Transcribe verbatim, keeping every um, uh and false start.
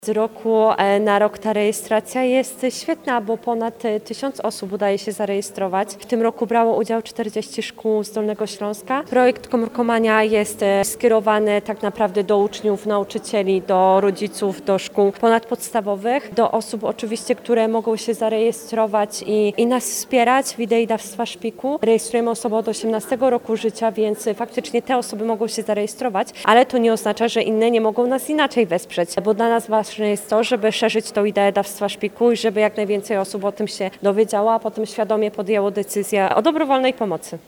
Z roku na rok ta rejestracja jest świetna, bo ponad tysiąc osób udaje się zarejestrować. W tym roku brało udział czterdzieści szkół z Dolnego Śląska. Projekt Komórkomania jest skierowany tak naprawdę do uczniów, nauczycieli, do rodziców, do szkół ponadpodstawowych, do osób oczywiście, które mogą się zarejestrować i, i nas wspierać w idei dawstwa szpiku. Rejestrujemy osoby od osiemnastego roku życia, więc faktycznie te osoby mogą się zarejestrować, ale to nie oznacza, że inne nie mogą nas inaczej wesprzeć, bo dla nas ważne jest to, żeby szerzyć tą ideę dawstwa szpiku i żeby jak najwięcej osób o tym się dowiedziało, a potem świadomie podjęło decyzję o dobrowolnej pomocy.